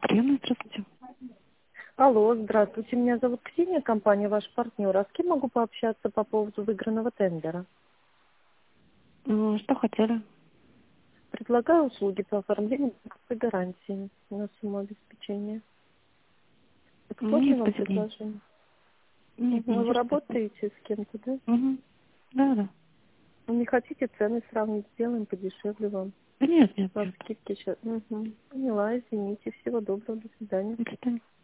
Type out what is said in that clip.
Приемная, здравствуйте. Алло, здравствуйте. Меня зовут Ксения, компания «Ваш партнер». А с кем могу пообщаться по поводу выигранного тендера? Что хотели? Предлагаю услуги по оформлению гарантии на сумму обеспечения. Это сложно Нет, вам спасибо. Нет, предложение? нет, Ну, вы ничего, спасибо. работаете с кем-то, да? Угу. Да, да. Не хотите цены сравнить, сделаем подешевле вам. Да нет, нет, У вас нет. скидки сейчас. Угу. Поняла, извините. Всего доброго, до свидания. До свидания.